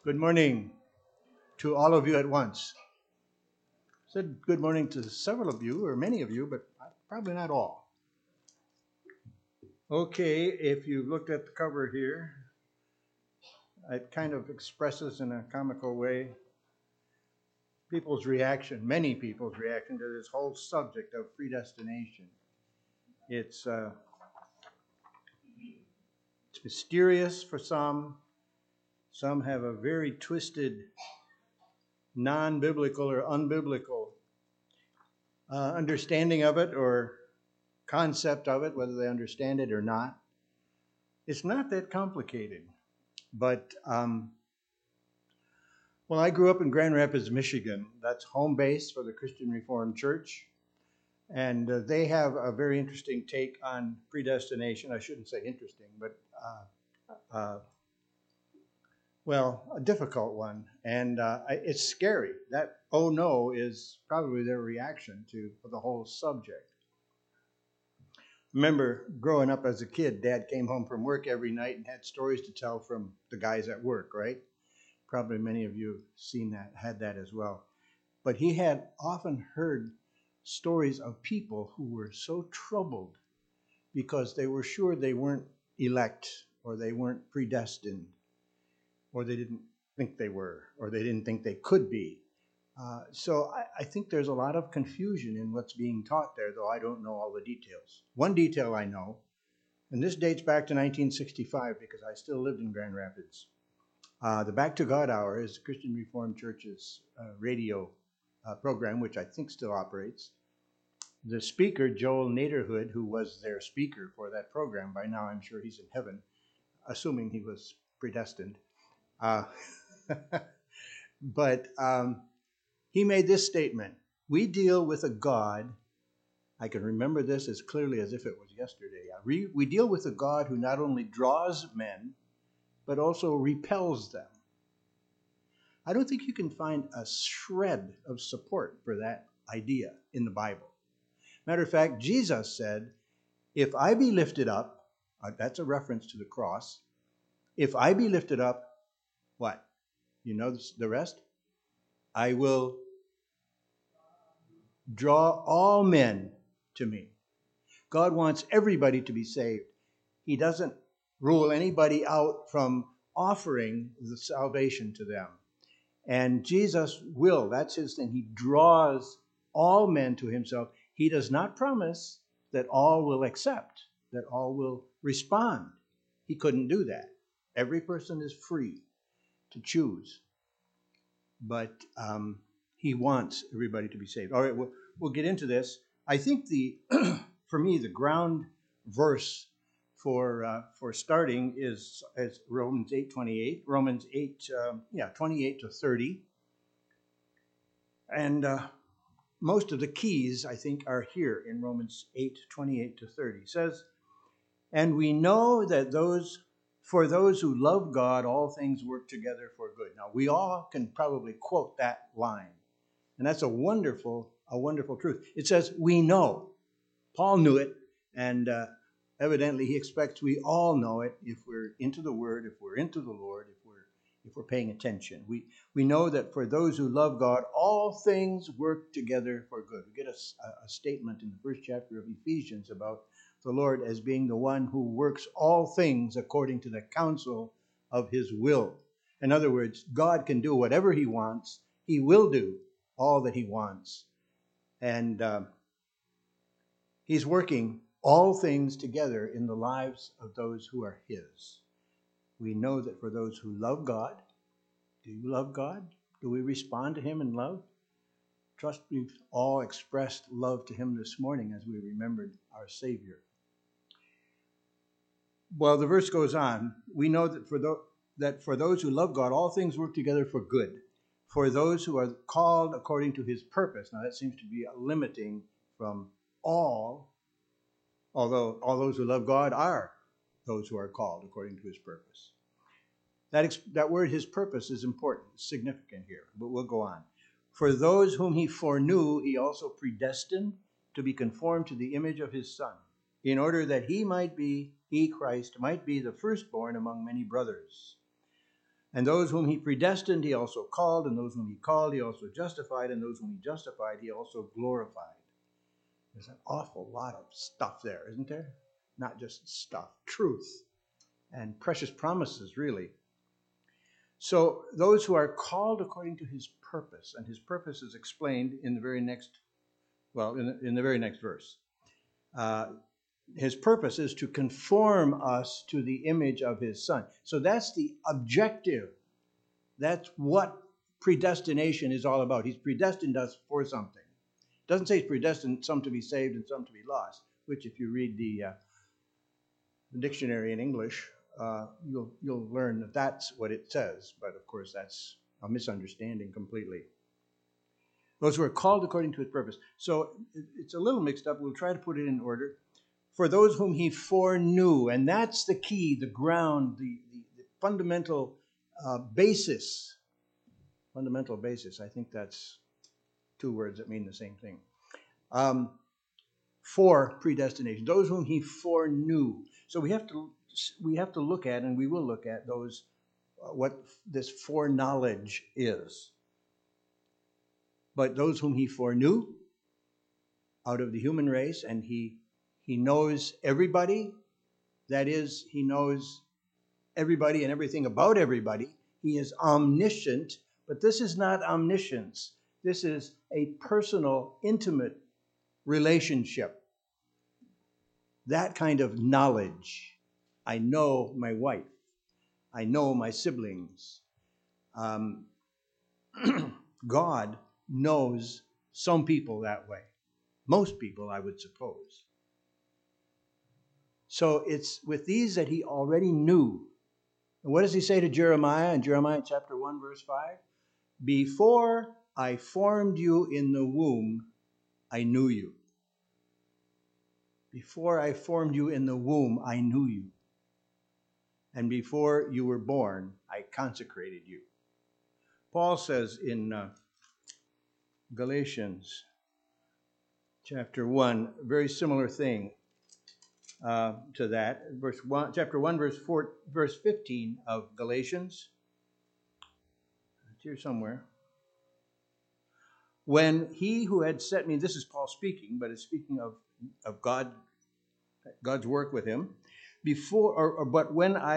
Good morning to all of you at once. I said good morning to several of you, or many of you, but probably not all. Okay, if you looked at the cover here, it kind of expresses in a comical way many people's reaction to this whole subject of predestination. It's mysterious for some. Some have a very twisted, non-biblical or unbiblical understanding of it or concept of it, whether they understand it or not. It's not that complicated. But, I grew up in Grand Rapids, Michigan. That's home base for the Christian Reformed Church. And they have a very interesting take on predestination. I shouldn't say interesting, but, a difficult one. And it's scary. That, oh no, is probably their reaction to the whole subject. Remember growing up as a kid, Dad came home from work every night and had stories to tell from the guys at work, right? Probably many of you have had that as well. But he had often heard stories of people who were so troubled because they were sure they weren't elect, or they weren't predestined, or they didn't think they were, or they didn't think they could be. So I think there's a lot of confusion in what's being taught there, though I don't know all the details. One detail I know, and this dates back to 1965 because I still lived in Grand Rapids. The Back to God Hour is the Christian Reformed Church's radio program, which I think still operates. The speaker, Joel Naderhood, who was their speaker for that program, by now I'm sure he's in heaven, assuming he was predestined. But he made this statement: we deal with a God, I can remember this as clearly as if it was yesterday. We deal with a God who not only draws men, but also repels them. I don't think you can find a shred of support for that idea in the Bible. Matter of fact, Jesus said, if I be lifted up, that's a reference to the cross, if I be lifted up, what? You know the rest? I will draw all men to me. God wants everybody to be saved. He doesn't rule anybody out from offering the salvation to them. And Jesus will, that's his thing. He draws all men to himself. He does not promise that all will accept, that all will respond. He couldn't do that. Every person is free to choose. But he wants everybody to be saved. All right, we'll get into this. I think for me, the ground verse for starting is Romans 8:28, Romans 28 to 30, and most of the keys I think are here in Romans 8:28 to 30. It says, "And we know that for those who love God, all things work together for good." Now, we all can probably quote that line, and that's a wonderful truth. It says, we know. Paul knew it, and evidently he expects we all know it if we're into the Word, if we're into the Lord, if we're paying attention. We know that for those who love God, all things work together for good. We get a statement in the first chapter of Ephesians about the Lord as being the one who works all things according to the counsel of his will. In other words, God can do whatever he wants. He will do all that he wants. And he's working all things together in the lives of those who are his. We know that for those who love God, do you love God? Do we respond to him in love? Trust we've all expressed love to him this morning as we remembered our Savior. Well, the verse goes on. We know that for those who love God, all things work together for good. For those who are called according to his purpose. Now that seems to be limiting from all, although all those who love God are those who are called according to his purpose. That word, his purpose, is important, significant here, but we'll go on. For those whom he foreknew, he also predestined to be conformed to the image of his Son, in order that he, Christ, might be the firstborn among many brothers. And those whom he predestined, he also called, and those whom he called, he also justified, and those whom he justified, he also glorified. There's an awful lot of stuff there, isn't there? Not just stuff, truth and precious promises, really. So those who are called according to his purpose, and his purpose is explained in the very next, in the very next verse. His purpose is to conform us to the image of his Son. So that's the objective. That's what predestination is all about. He's predestined us for something. It doesn't say he's predestined some to be saved and some to be lost, which if you read the dictionary in English, you'll learn that that's what it says. But of course, that's a misunderstanding completely. Those who are called according to his purpose. So it's a little mixed up. We'll try to put it in order. For those whom he foreknew, and that's the key, the ground, the fundamental basis. Fundamental basis. I think that's two words that mean the same thing. For predestination, those whom he foreknew. So we have to look at, and we will look at those what this foreknowledge is. But those whom he foreknew out of the human race, and he knows everybody. That is, he knows everybody and everything about everybody. He is omniscient, but this is not omniscience. This is a personal, intimate relationship. That kind of knowledge. I know my wife. I know my siblings. God knows some people that way. Most people, I would suppose. So it's with these that he already knew. And what does he say to Jeremiah in Jeremiah chapter 1, verse 5? Before I formed you in the womb, I knew you. Before I formed you in the womb, I knew you. And before you were born, I consecrated you. Paul says in Galatians chapter 1, a very similar thing to that. Chapter 1, verse 15 of Galatians. It's here somewhere. When he who had sent me, this is Paul speaking, but it's speaking of God's work with him. But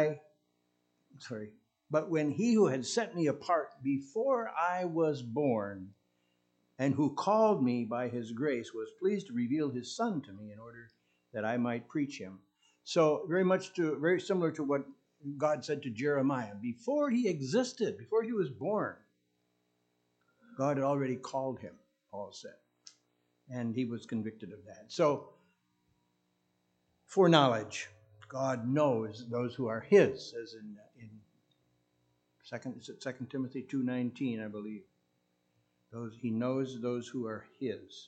when he who had set me apart before I was born, and who called me by his grace, was pleased to reveal his Son to me in order that I might preach him. So very similar to what God said to Jeremiah. Before he existed, before he was born, God had already called him, Paul said. And he was convicted of that. So, foreknowledge. God knows those who are his, as in 2 Timothy 2:19, I believe. He knows those who are his.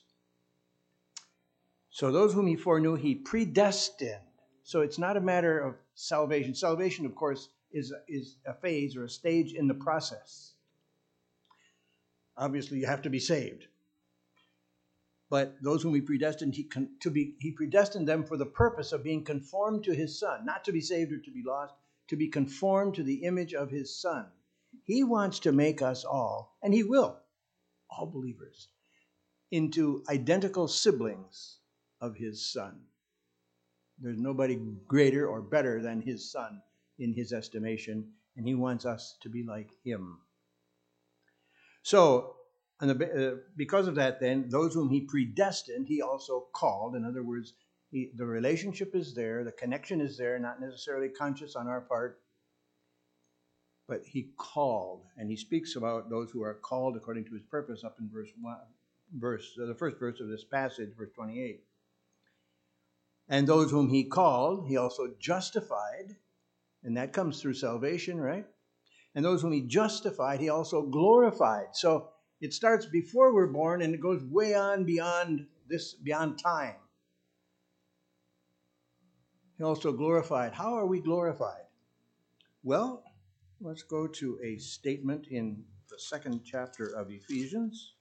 So those whom he foreknew, he predestined. So it's not a matter of salvation. Salvation, of course, is a phase or a stage in the process. Obviously, you have to be saved. But those whom he predestined, he predestined them for the purpose of being conformed to his Son, not to be saved or to be lost, to be conformed to the image of his Son. He wants to make us all, and he will, all believers, into identical siblings of his Son. There's nobody greater or better than his Son in his estimation, and he wants us to be like him. So, because of that, then, those whom he predestined, he also called. In other words, the relationship is there, the connection is there, not necessarily conscious on our part, but he called. And he speaks about those who are called according to his purpose up in the first verse of this passage, verse 28. And those whom he called, he also justified, and that comes through salvation, right? And those whom he justified, he also glorified. So it starts before we're born, and it goes way on beyond time. He also glorified. How are we glorified? Well, let's go to a statement in the 2nd chapter of Ephesians.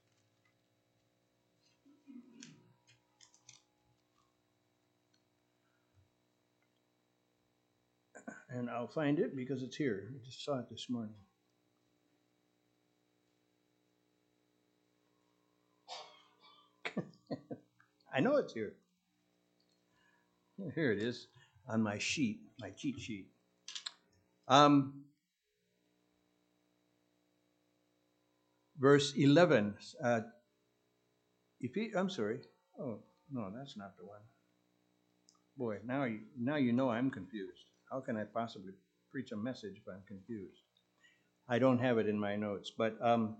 And I'll find it because it's here. I just saw it this morning. I know it's here. Here it is on my sheet, my cheat sheet. Verse 11. I'm sorry. Oh, no, that's not the one. Boy, now you know I'm confused. How can I possibly preach a message if I'm confused? I don't have it in my notes, but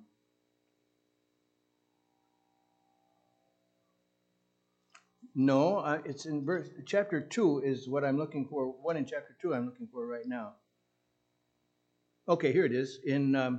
no, it's in chapter 2 is what I'm looking for. One in chapter 2 I'm looking for right now. Okay, here it is in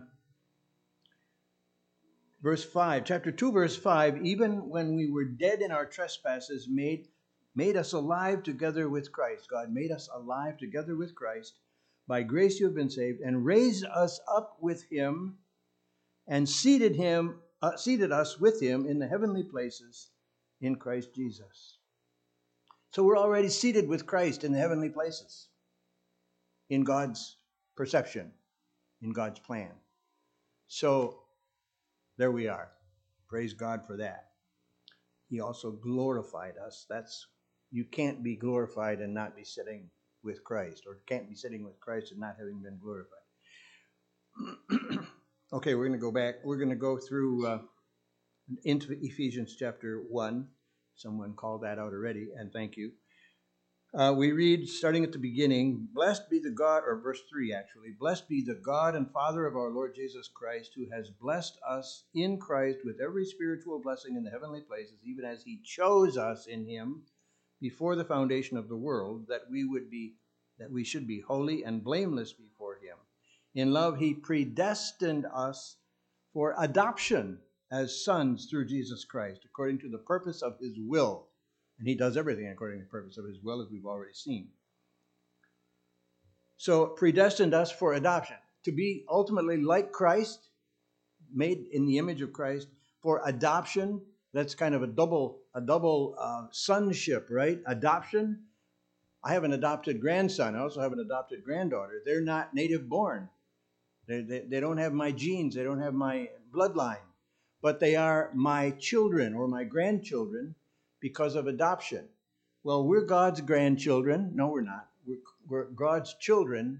verse 5. Chapter 2, verse 5. Even when we were dead in our trespasses, made us alive together with Christ. God made us alive together with Christ. By grace you have been saved, and raised us up with him, and seated us with him in the heavenly places in Christ Jesus. So we're already seated with Christ in the heavenly places, in God's perception, in God's plan. So there we are. Praise God for that. He also glorified us. You can't be glorified and not be sitting with Christ, or can't be sitting with Christ and not having been glorified. Okay, we're going to go back. We're going to go through into Ephesians chapter 1. Someone called that out already, and thank you. We read, starting at the beginning, blessed be the God, or verse 3 actually, blessed be the God and Father of our Lord Jesus Christ, who has blessed us in Christ with every spiritual blessing in the heavenly places, even as he chose us in him before the foundation of the world, that we should be holy and blameless before him. In love, he predestined us for adoption as sons through Jesus Christ, according to the purpose of his will. And he does everything according to the purpose of his will, as we've already seen. So, predestined us for adoption, to be ultimately like Christ, made in the image of Christ, for adoption. That's kind of a double sonship, right? Adoption. I have an adopted grandson. I also have an adopted granddaughter. They're not native born. They don't have my genes. They don't have my bloodline. But they are my children or my grandchildren because of adoption. Well, we're God's grandchildren. No, we're not. We're God's children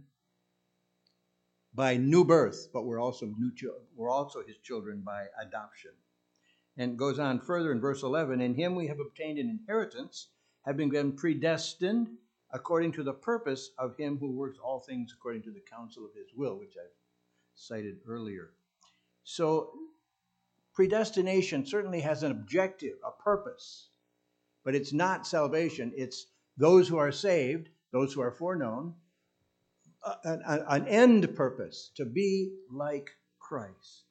by new birth, but we're also his children by adoption. And it goes on further in verse 11, in him we have obtained an inheritance, having been predestined according to the purpose of him who works all things according to the counsel of his will, which I've cited earlier. So predestination certainly has an objective, a purpose, but it's not salvation. It's those who are saved, those who are foreknown, an end purpose, to be like Christ.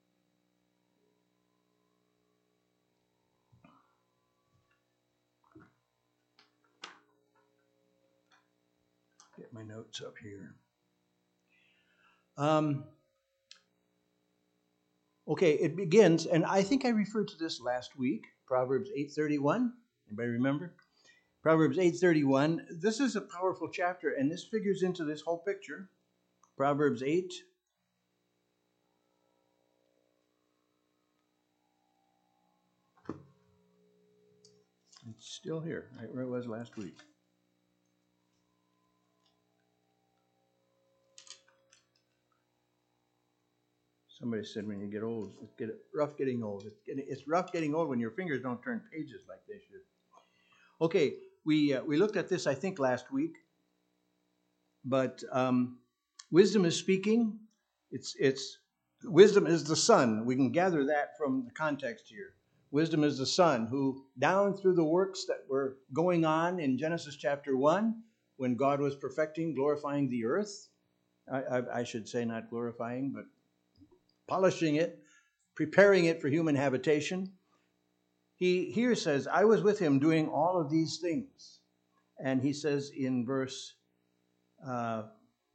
Get my notes up here. Okay, it begins, and I think I referred to this last week, Proverbs 8:31. Anybody remember? Proverbs 8:31. This is a powerful chapter, and this figures into this whole picture. Proverbs 8. It's still here, right where it was last week. Somebody said when you get old, it's rough getting old. It's rough getting old when your fingers don't turn pages like they should. Okay, we looked at this, I think, last week. But wisdom is speaking. It's wisdom is the Son. We can gather that from the context here. Wisdom is the Son who, down through the works that were going on in Genesis chapter 1, when God was perfecting, glorifying the earth, I should say not glorifying, but polishing it, preparing it for human habitation. He here says, I was with him doing all of these things. And he says in verse 30,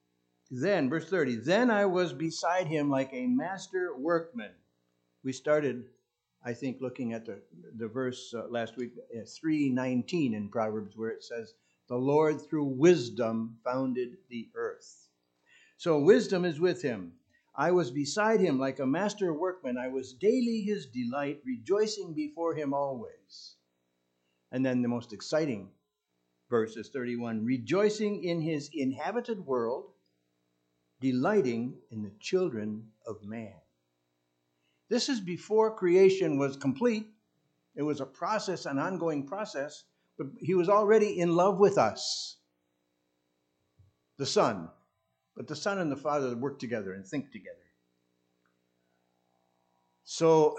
then I was beside him like a master workman. We started, I think, looking at the verse last week, 3:19 in Proverbs, where it says, the Lord through wisdom founded the earth. So wisdom is with him. I was beside him like a master workman. I was daily his delight, rejoicing before him always. And then the most exciting verse is 31, rejoicing in his inhabited world, delighting in the children of man. This is before creation was complete. It was a process, an ongoing process, but he was already in love with us, the Son. But the Son and the Father work together and think together. So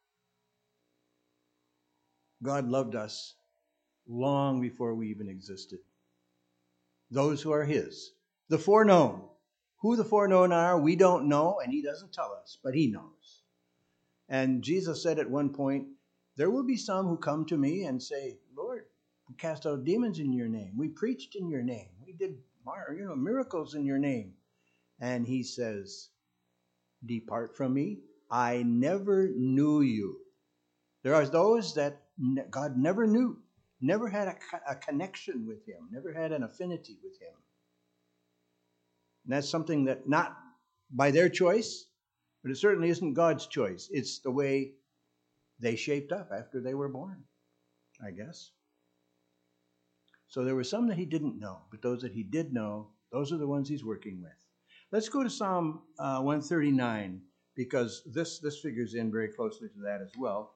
God loved us long before we even existed. Those who are his, the foreknown. Who the foreknown are, we don't know, and he doesn't tell us, but he knows. And Jesus said at one point, there will be some who come to me and say, Lord, we cast out demons in your name. We preached in your name. We did miracles in your name. And he says, depart from me. I never knew you. There are those that God never knew, never had a connection with him, never had an affinity with him. And that's something that not by their choice, but it certainly isn't God's choice. It's the way they shaped up after they were born, I guess. So there were some that he didn't know, but those that he did know, those are the ones he's working with. Let's go to Psalm 139, because this figures in very closely to that as well.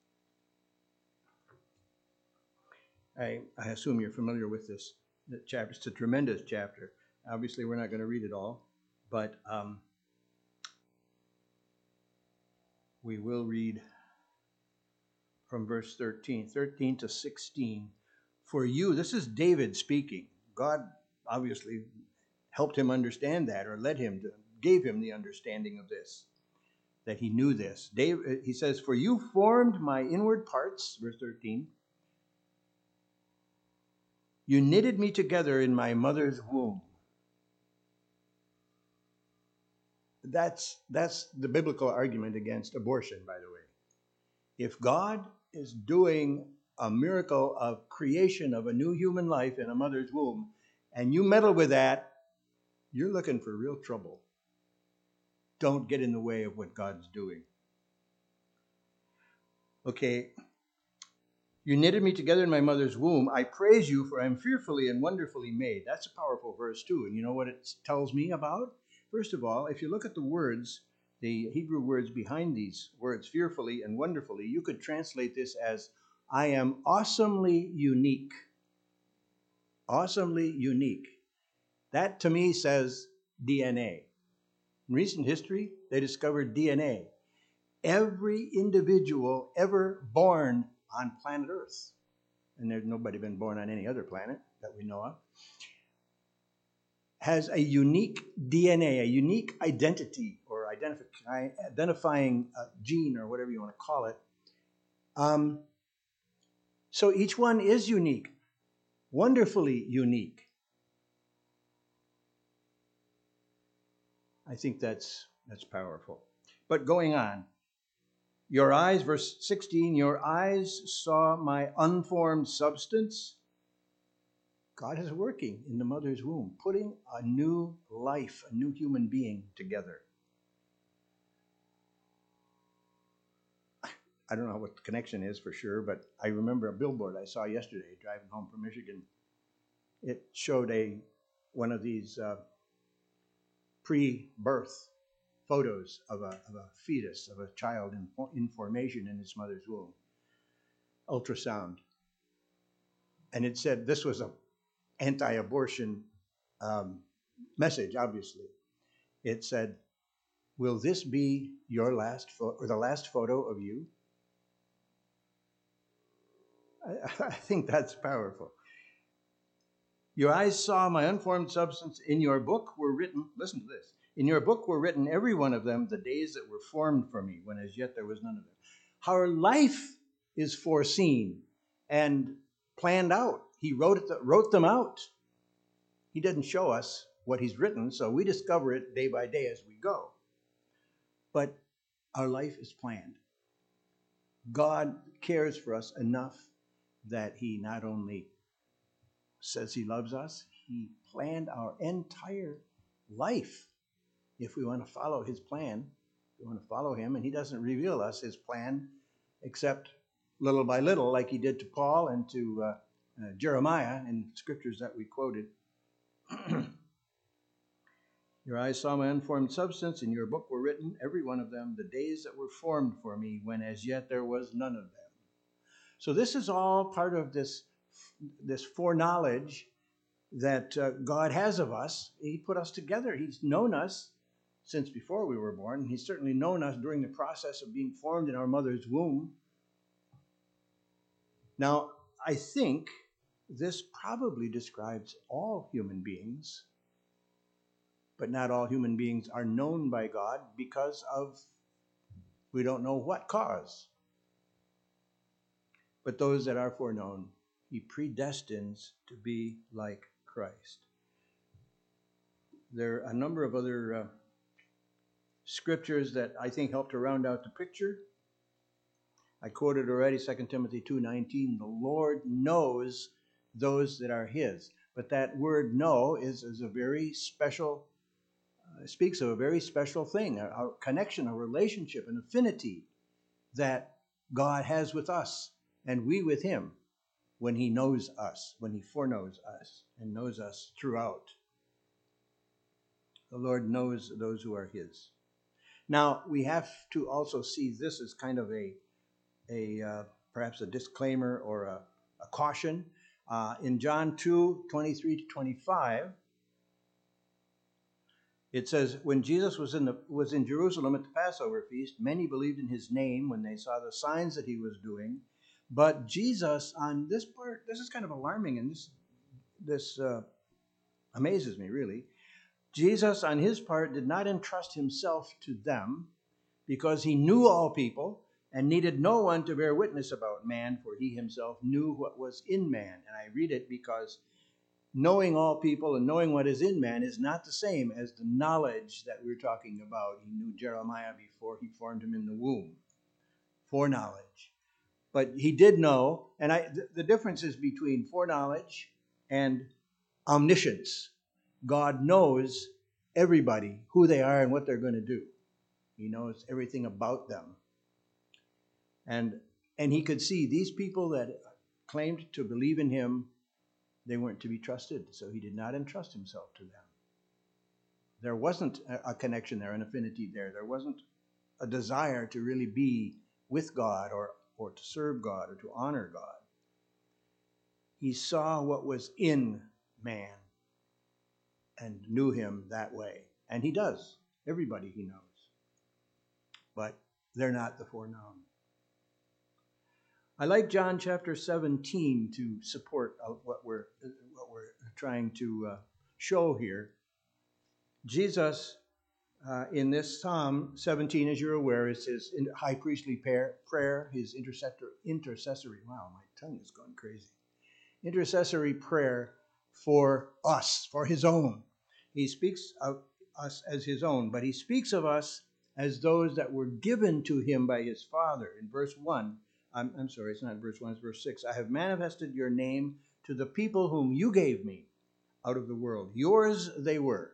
I assume you're familiar with this chapter. It's a tremendous chapter. Obviously, we're not going to read it all, but we will read from verse 13 to 16. For you, this is David speaking. God obviously helped him understand that, or gave him the understanding of this, that he knew this. He says, for you formed my inward parts, verse 13. You knitted me together in my mother's womb. That's the biblical argument against abortion, by the way. If God is doing a miracle of creation of a new human life in a mother's womb, and you meddle with that, you're looking for real trouble. Don't get in the way of what God's doing. Okay. You knitted me together in my mother's womb. I praise you, for I am fearfully and wonderfully made. That's a powerful verse too. And you know what it tells me about? First of all, if you look at the words, the Hebrew words behind these words, fearfully and wonderfully, you could translate this as, I am awesomely unique. Awesomely unique. That to me says DNA. In recent history, they discovered DNA. Every individual ever born on planet Earth, and there's nobody been born on any other planet that we know of, has a unique DNA, a unique identity, or identifying gene, or whatever you want to call it. So each one is unique, wonderfully unique. I think that's powerful. But going on, your eyes, verse 16, your eyes saw my unformed substance. God is working in the mother's womb, putting a new life, a new human being together. I don't know what the connection is for sure, but I remember a billboard I saw yesterday driving home from Michigan. It showed one of these pre-birth photos of a fetus, of a child in formation in its mother's womb, ultrasound. And it said this was an anti-abortion message, obviously. It said, will this be your last or the last photo of you? I think that's powerful. Your eyes saw my unformed substance. In your book were written, listen to this, in your book were written, every one of them, the days that were formed for me, when as yet there was none of them. Our life is foreseen and planned out. He wrote them out. He didn't show us what he's written, so we discover it day by day as we go. But our life is planned. God cares for us enough that he not only says he loves us, he planned our entire life. If we want to follow his plan, we want to follow him, and he doesn't reveal us his plan except little by little, like he did to Paul and to Jeremiah in scriptures that we quoted. Your eyes saw my unformed substance, in your book were written, every one of them, the days that were formed for me, when as yet there was none of them. So this is all part of this foreknowledge that God has of us. He put us together. He's known us since before we were born. He's certainly known us during the process of being formed in our mother's womb. Now, I think this probably describes all human beings, but not all human beings are known by God because of we don't know what cause. But those that are foreknown, he predestines to be like Christ. There are a number of other scriptures that I think help to round out the picture. I quoted already 2 Timothy 2:19, the Lord knows those that are his. But that word know is a very special, speaks of a very special thing, a connection, a relationship, an affinity that God has with us and we with him when he knows us, when he foreknows us and knows us throughout. The Lord knows those who are his. Now, we have to also see this as kind of perhaps a disclaimer or a caution. In John 2:23-25, it says, when Jesus was in Jerusalem at the Passover feast, many believed in his name when they saw the signs that he was doing. But Jesus, on this part, this is kind of alarming, and this amazes me, really. Jesus, on his part, did not entrust himself to them because he knew all people and needed no one to bear witness about man, for he himself knew what was in man. And I read it because knowing all people and knowing what is in man is not the same as the knowledge that we're talking about. He knew Jeremiah before he formed him in the womb. Foreknowledge. But he did know, and the difference is between foreknowledge and omniscience. God knows everybody, who they are and what they're going to do. He knows everything about them. And he could see these people that claimed to believe in him, they weren't to be trusted, so he did not entrust himself to them. There wasn't a connection there, an affinity there. There wasn't a desire to really be with God or to serve God or to honor God. He saw what was in man and knew him that way. And he does. Everybody he knows. But they're not the foreknown. I like John chapter 17 to support what we're trying to show here. Jesus, in this Psalm 17, as you're aware, is his high priestly prayer, his intercessory, wow, my tongue is going crazy. Intercessory prayer for us, for his own. He speaks of us as his own, but he speaks of us as those that were given to him by his Father. In verse 1, I'm sorry, it's not verse 1, it's verse 6. I have manifested your name to the people whom you gave me out of the world. Yours they were.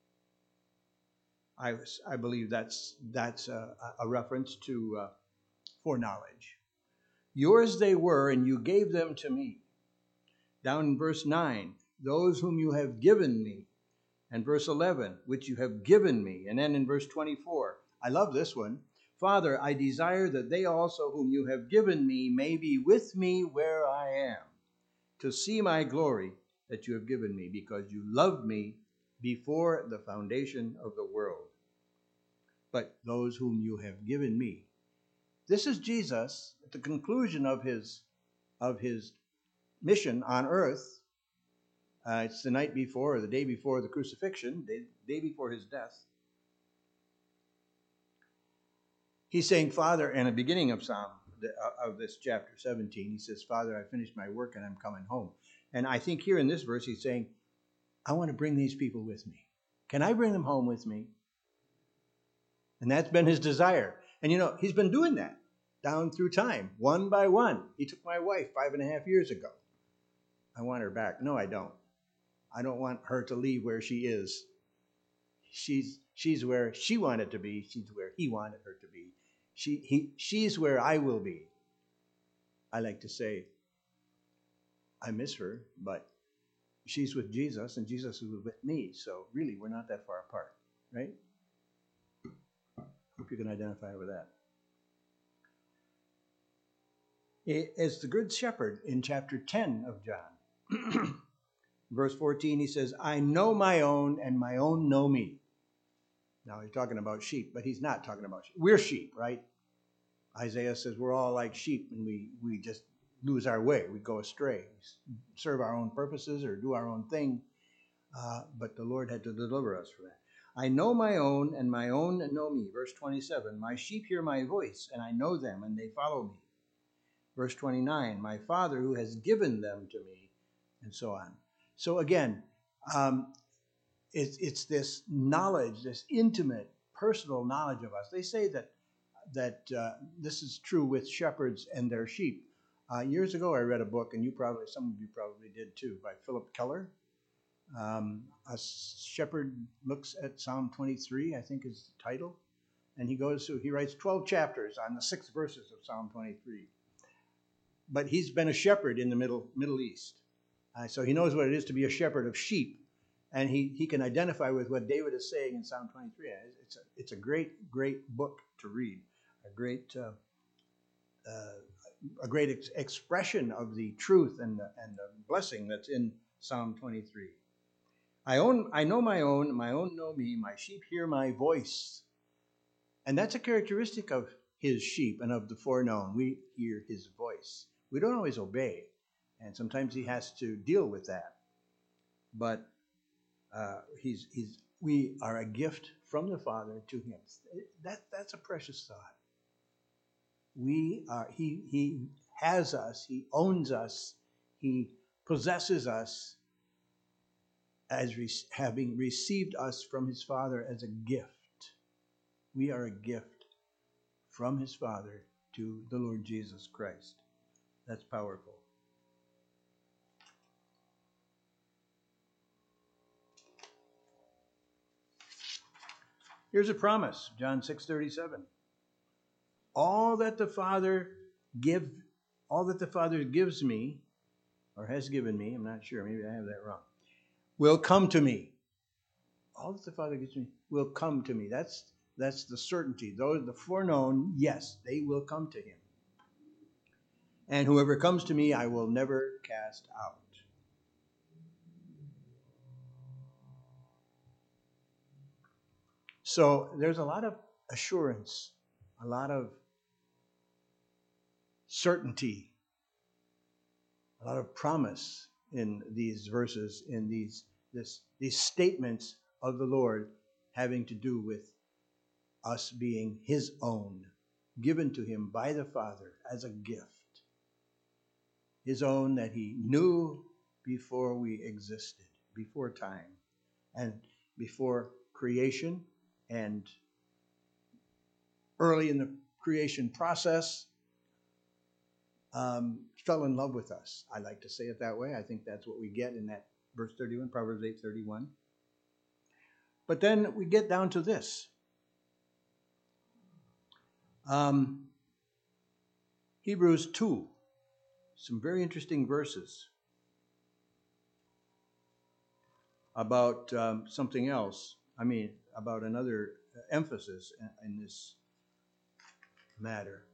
I believe that's a reference to foreknowledge. Yours they were, and you gave them to me. Down in verse 9, those whom you have given me. And verse 11, which you have given me. And then in verse 24, I love this one. Father, I desire that they also whom you have given me may be with me where I am, to see my glory that you have given me, because you loved me before the foundation of the world. But those whom you have given me. This is Jesus at the conclusion of his mission on earth. It's the night before, or the day before the crucifixion, day before his death. He's saying, Father, in the beginning of this chapter 17, he says, Father, I finished my work and I'm coming home. And I think here in this verse, he's saying, I want to bring these people with me. Can I bring them home with me? And that's been his desire. And he's been doing that down through time, one by one. He took my wife 5.5 years ago. I want her back. No, I don't. I don't want her to leave where she is. She's where she wanted to be. She's where he wanted her to be. She's where I will be. I like to say, I miss her, but she's with Jesus and Jesus is with me. So really, we're not that far apart, right? Hope you can identify with that. As the Good Shepherd in chapter 10 of John, verse 14, he says, I know my own and my own know me. Now he's talking about sheep, but he's not talking about sheep. We're sheep, right? Isaiah says we're all like sheep and we just lose our way. We go astray. We serve our own purposes or do our own thing. But the Lord had to deliver us from that. I know my own and my own know me. Verse 27, my sheep hear my voice and I know them and they follow me. Verse 29, my Father who has given them to me, and so on. So again, it's this knowledge, this intimate, personal knowledge of us. They say that this is true with shepherds and their sheep. Years ago, I read a book, and some of you probably did too, by Philip Keller. A shepherd looks at Psalm 23, I think is the title, and he writes 12 chapters on the 6 verses of Psalm 23. But he's been a shepherd in the Middle East. So he knows what it is to be a shepherd of sheep. And he can identify with what David is saying in Psalm 23. It's a great book to read. A great expression of the truth and the blessing that's in Psalm 23. I know my own know me, my sheep hear my voice. And that's a characteristic of his sheep and of the foreknown. We hear his voice. We don't always obey, and sometimes he has to deal with that. But we are a gift from the Father to him. That's a precious thought. He has us, he owns us, he possesses us as having received us from his Father as a gift. We are a gift from his Father to the Lord Jesus Christ. That's powerful. Here's a promise, John 6:37. All that the Father gives me, or has given me, I'm not sure, maybe I have that wrong, will come to me. All that the Father gives me will come to me. That's the certainty. Those, the foreknown, yes, they will come to him. And whoever comes to me, I will never cast out. So there's a lot of assurance, a lot of certainty, a lot of promise in these verses, in these statements of the Lord having to do with us being his own, given to him by the Father as a gift. His own that he knew before we existed, before time, and before creation, and early in the creation process, fell in love with us. I like to say it that way. I think that's what we get in that verse 31, Proverbs 8:31. But then we get down to this. Hebrews 2, some very interesting verses about something else. About another emphasis in this matter.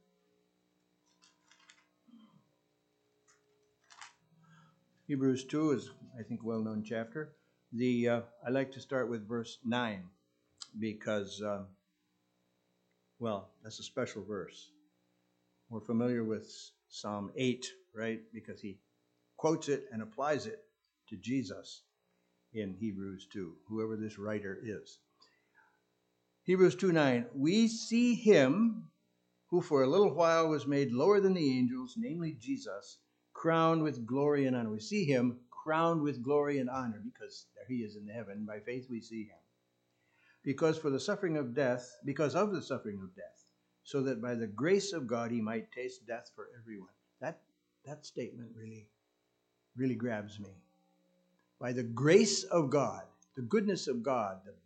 Hebrews 2 is, I think, a well-known chapter. I like to start with verse 9 because, that's a special verse. We're familiar with Psalm 8, right? Because he quotes it and applies it to Jesus in Hebrews 2, whoever this writer is. Hebrews 2:9, we see him who for a little while was made lower than the angels, namely Jesus, crowned with glory and honor. We see him crowned with glory and honor because there he is in heaven. By faith we see him. Because of the suffering of death, so that by the grace of God he might taste death for everyone. That statement really grabs me. By the grace of God, the goodness of God, the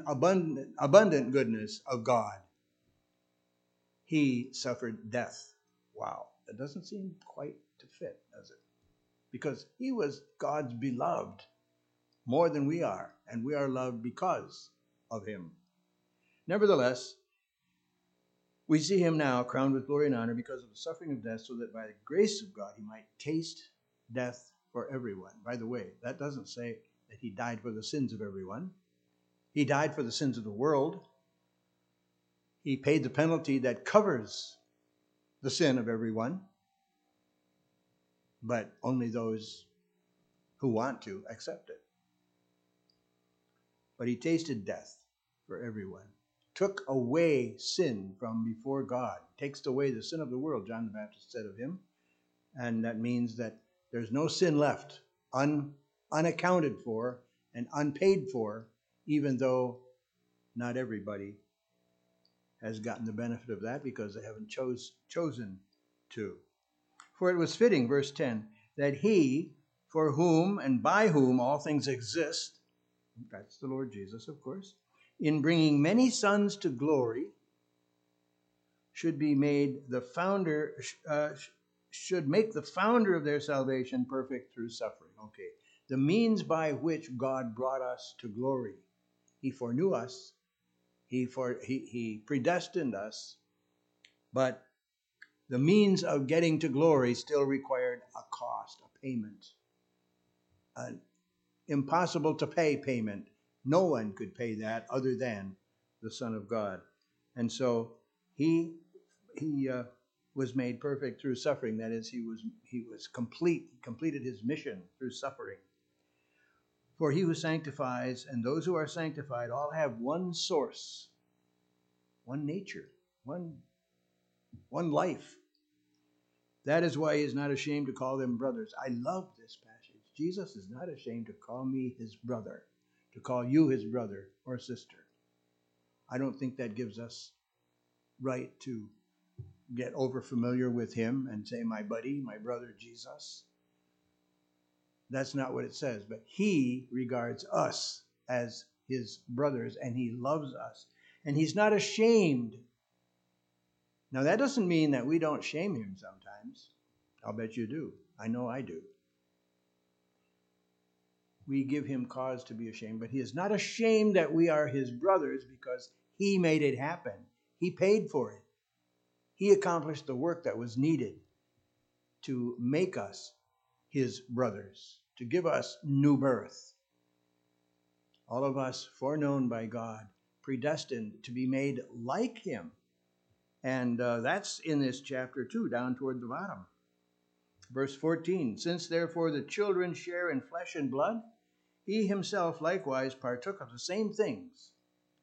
abundant goodness of God, he suffered death Wow, that doesn't seem quite to fit, does it? Because he was God's beloved more than we are, and we are loved because of him. Nevertheless, we see him now crowned with glory and honor because of the suffering of death, so that by the grace of God he might taste death for everyone. By the way, that doesn't say that he died for the sins of everyone. He died for the sins of the world. He paid the penalty that covers the sin of everyone, but only those who want to accept it. But he tasted death for everyone, took away sin from before God, takes away the sin of the world, John the Baptist said of him. And that means that there's no sin left unaccounted for and unpaid for, even though not everybody has gotten the benefit of that because they haven't chosen to. For it was fitting, verse 10, that he, for whom and by whom all things exist, that's the Lord Jesus, of course, in bringing many sons to glory, should be made the founder, should make the founder of their salvation perfect through suffering. Okay, the means by which God brought us to glory. He foreknew us, he predestined us, but the means of getting to glory still required a cost, a payment, an impossible to pay payment. No one could pay that other than the Son of God. And so he was made perfect through suffering. That is, he was completed his mission through suffering. For he who sanctifies and those who are sanctified all have one source, one nature, one life. That is why he is not ashamed to call them brothers. I love this passage. Jesus is not ashamed to call me his brother, to call you his brother or sister. I don't think that gives us right to get over familiar with him and say, my buddy, my brother Jesus. That's not what it says, but he regards us as his brothers and he loves us. And he's not ashamed. Now, that doesn't mean that we don't shame him sometimes. I'll bet you do. I know I do. We give him cause to be ashamed, but he is not ashamed that we are his brothers because he made it happen. He paid for it. He accomplished the work that was needed to make us his brothers, to give us new birth. All of us foreknown by God, predestined to be made like him. And that's in this chapter too, down toward the bottom. Verse 14, since therefore the children share in flesh and blood, he himself likewise partook of the same things.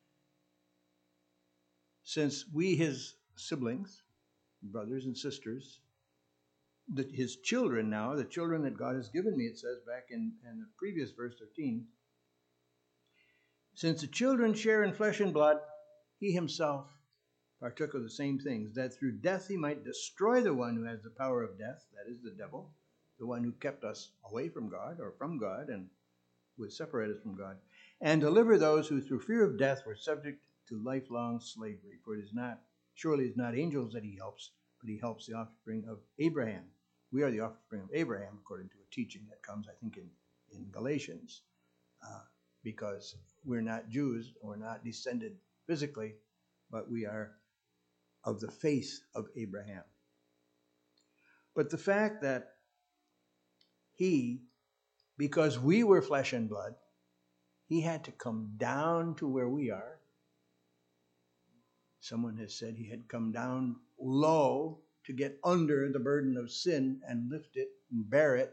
Since we, his siblings, brothers and sisters, his children now, the children that God has given me, it says back in the previous verse 13, since the children share in flesh and blood, he himself partook of the same things, that through death he might destroy the one who has the power of death, that is the devil, the one who kept us away from God or from God and would separate us from God, and deliver those who through fear of death were subject to lifelong slavery. For it is not, surely it is not angels that he helps, but he helps the offspring of Abraham. We are the offspring of Abraham, according to a teaching that comes, I think, in Galatians, because we're not Jews, we're not descended physically, but we are of the faith of Abraham. But the fact that he, because we were flesh and blood, he had to come down to where we are. Someone has said he had come down low to get under the burden of sin and lift it and bear it.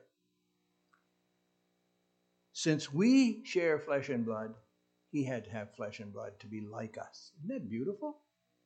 Since we share flesh and blood, he had to have flesh and blood to be like us. Isn't that beautiful?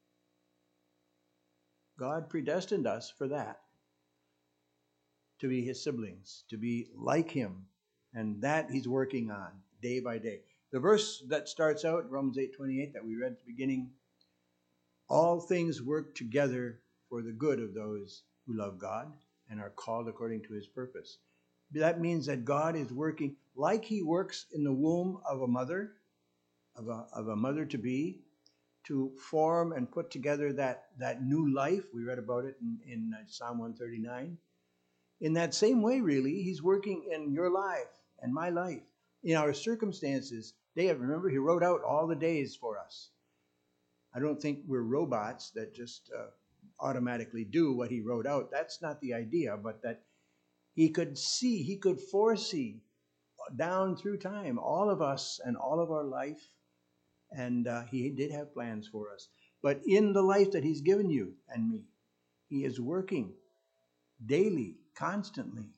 God predestined us for that, to be his siblings, to be like him, and that he's working on day by day. The verse that starts out, Romans 8:28, that we read at the beginning, all things work together for the good of those who love God and are called according to his purpose. That means that God is working like he works in the womb of a mother, of a mother to be. to form and put together that new life. We read about it in Psalm 139. In that same way, really, he's working in your life and my life. In our circumstances, remember, he wrote out all the days for us. I don't think we're robots that just automatically do what he wrote out. That's not the idea, but that he could foresee down through time all of us and all of our life, and he did have plans for us. But in the life that he's given you and me, he is working daily, constantly,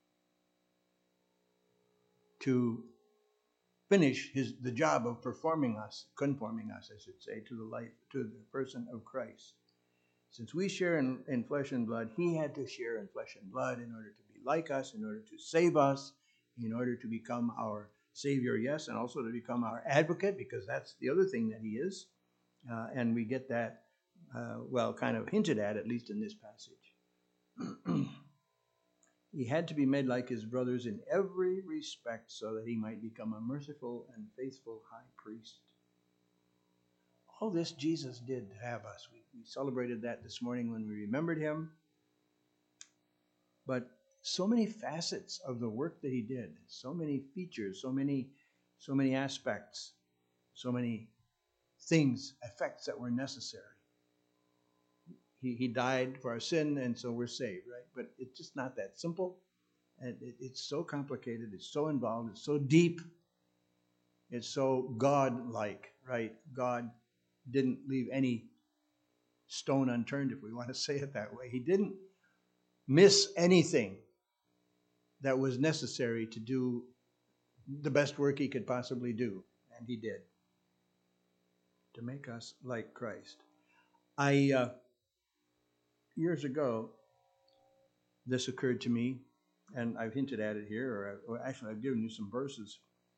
to finish the job of conforming us, I should say, to the person of Christ. Since we share in flesh and blood, he had to share in flesh and blood in order to be like us, in order to save us, in order to become our Savior, yes, and also to become our advocate, because that's the other thing that he is. And we get that, kind of hinted at least in this passage. He had to be made like his brothers in every respect so that he might become a merciful and faithful high priest. All this Jesus did to have us. We celebrated that this morning when we remembered him. But so many facets of the work that he did, so many features, so many aspects, so many effects that were necessary. He died for our sin, and so we're saved, right? But it's just not that simple. And it's so complicated. It's so involved. It's so deep. It's so God-like, right? God didn't leave any stone unturned, if we want to say it that way. He didn't miss anything that was necessary to do the best work he could possibly do, and he did, to make us like Christ. Years ago, this occurred to me, and I've hinted at it here, or actually I've given you some verses.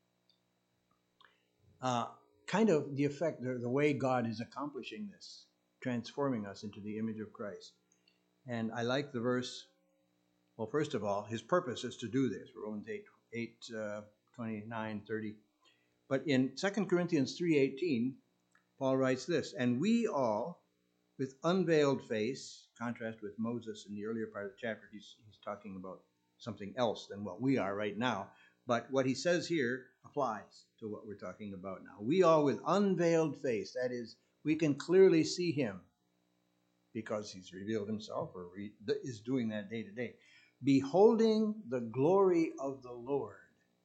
Kind of the effect, the way God is accomplishing this, transforming us into the image of Christ. And I like the verse. Well, first of all, his purpose is to do this, Romans 8, 29, 30. But in 2 Corinthians 3:18, Paul writes this, and we all, with unveiled face, contrast with Moses in the earlier part of the chapter, he's talking about something else than what we are right now. But what he says here applies to what we're talking about now. We all with unveiled face, that is, we can clearly see him because he's revealed himself or is doing that day to day. Beholding the glory of the Lord.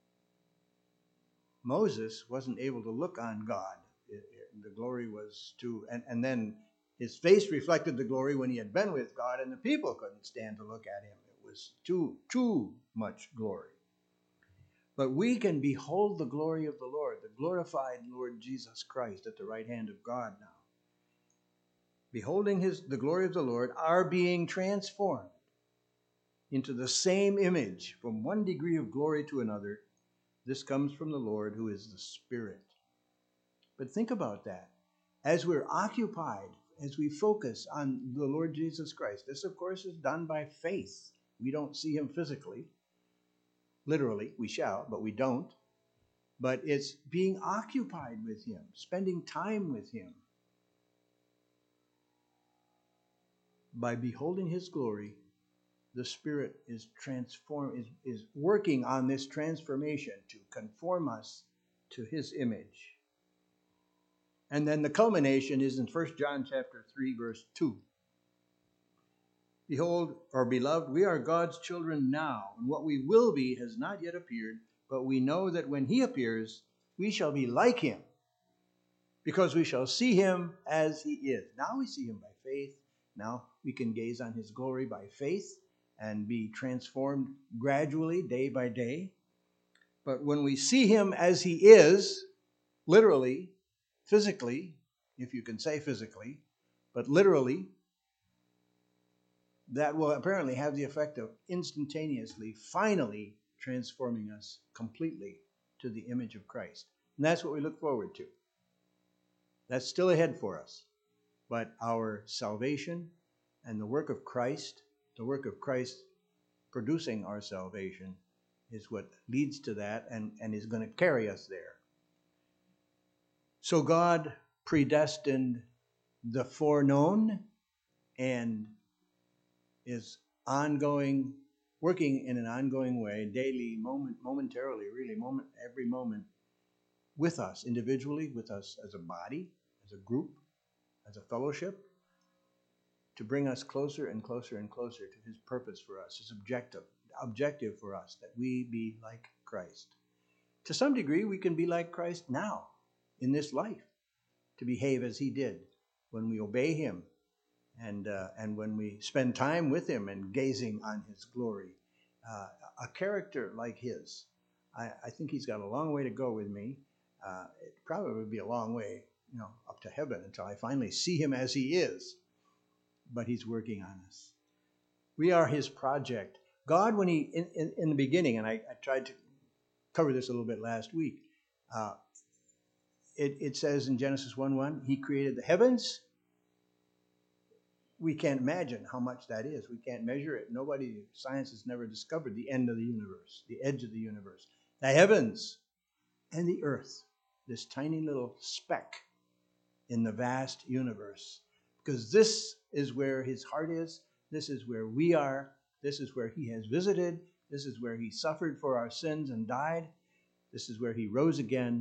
Moses wasn't able to look on God. The glory was and then his face reflected the glory when he had been with God, and the people couldn't stand to look at him. It was too much glory. But we can behold the glory of the Lord, the glorified Lord Jesus Christ at the right hand of God now. Beholding the glory of the Lord, are being transformed into the same image from one degree of glory to another. This comes from the Lord, who is the Spirit. But think about that. As we're occupied, as we focus on the Lord Jesus Christ, this, of course, is done by faith. We don't see him physically. Literally, we shall, but we don't. But it's being occupied with him, spending time with him. By beholding his glory, the Spirit is working on this transformation to conform us to his image. And then the culmination is in 1 John chapter 3, verse 2. Behold, or beloved, we are God's children now, and what we will be has not yet appeared, but we know that when he appears, we shall be like him, because we shall see him as he is. Now we see him by faith. Now we can gaze on his glory by faith and be transformed gradually, day by day. But when we see him as he is, literally, physically, if you can say physically, but literally, that will apparently have the effect of instantaneously, finally transforming us completely to the image of Christ. And that's what we look forward to. That's still ahead for us. But our salvation and the work of Christ producing our salvation, is what leads to that and is going to carry us there. So God predestined the foreknown and is ongoing, working in an ongoing way, daily, momentarily, really, every moment, with us individually, with us as a body, as a group, as a fellowship, to bring us closer and closer and closer to his purpose for us, his objective for us, that we be like Christ. To some degree, we can be like Christ now, in this life, to behave as he did when we obey him and when we spend time with him and gazing on his glory. A character like his, I think he's got a long way to go with me. It probably would be a long way, up to heaven until I finally see him as he is. But he's working on us. We are his project. God, when he, in the beginning, and I tried to cover this a little bit last week, it says in Genesis 1:1, he created the heavens. We can't imagine how much that is. We can't measure it. Science has never discovered the end of the universe, the edge of the universe. The heavens and the earth, this tiny little speck in the vast universe. Because this is where his heart is. This is where we are. This is where he has visited. This is where he suffered for our sins and died. This is where he rose again.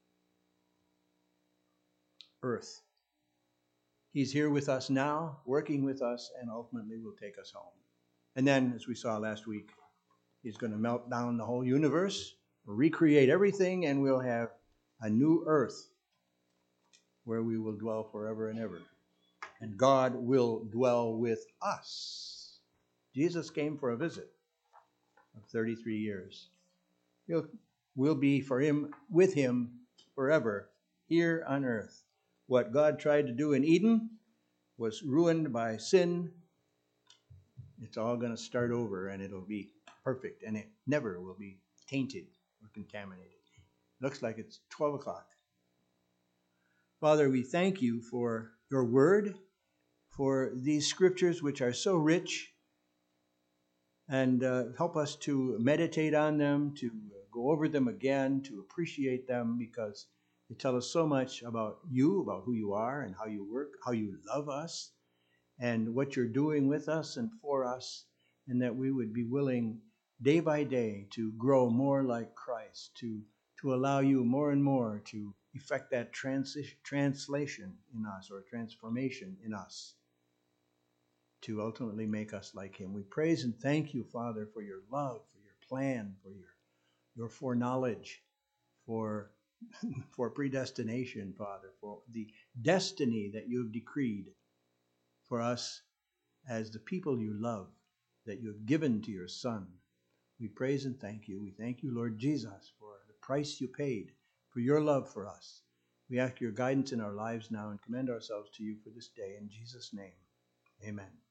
Earth. He's here with us now, working with us, and ultimately will take us home. And then, as we saw last week, he's going to melt down the whole universe, recreate everything, and we'll have a new earth where we will dwell forever and ever. And God will dwell with us. Jesus came for a visit of 33 years. We'll be with him forever here on earth. What God tried to do in Eden was ruined by sin. It's all going to start over, and it'll be perfect, and it never will be tainted or contaminated. Looks like it's 12 o'clock. Father, we thank you for your word, for these scriptures which are so rich, and help us to meditate on them, to go over them again, to appreciate them, because they tell us so much about you, about who you are and how you work, how you love us, and what you're doing with us and for us, and that we would be willing day by day to grow more like Christ, to allow you more and more to effect that translation in us, or transformation in us, to ultimately make us like him. We praise and thank you, Father, for your love, for your plan, for your foreknowledge, for predestination, Father, for the destiny that you have decreed for us as the people you love, that you have given to your Son. We praise and thank you. We thank you, Lord Jesus, for the price you paid, for your love for us. We ask your guidance in our lives now and commend ourselves to you for this day. In Jesus' name, amen.